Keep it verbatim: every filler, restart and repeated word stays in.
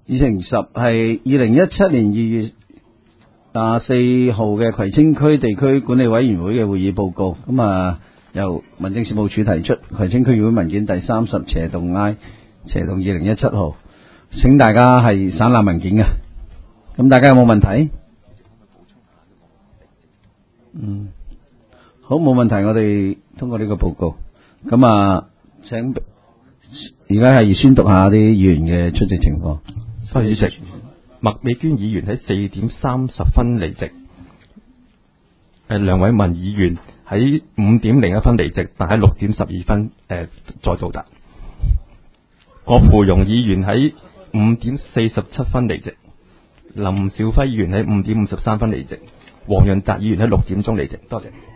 議程十係二零一七年二月廿四號嘅葵青區地區管理委員會嘅會議報告。咁啊，由民政事務處提出葵青區議會文件第三十斜動 I 斜動二零一七號，請大家係省覽文件嘅。咁大家有冇問題？嗯，好，冇問題，我哋通過呢個報告。咁啊，請而家係宣讀下啲議員嘅出席情況。 主席，麥美娟議員喺四點三十分離席。誒，梁偉文議員喺五點零一分離席，但喺六點十二分誒、呃、再到達。郭培榮議員喺五點四十七分離席。林兆輝議員喺五點五十三分離席。黃潤達議員喺六點鐘離席。多謝。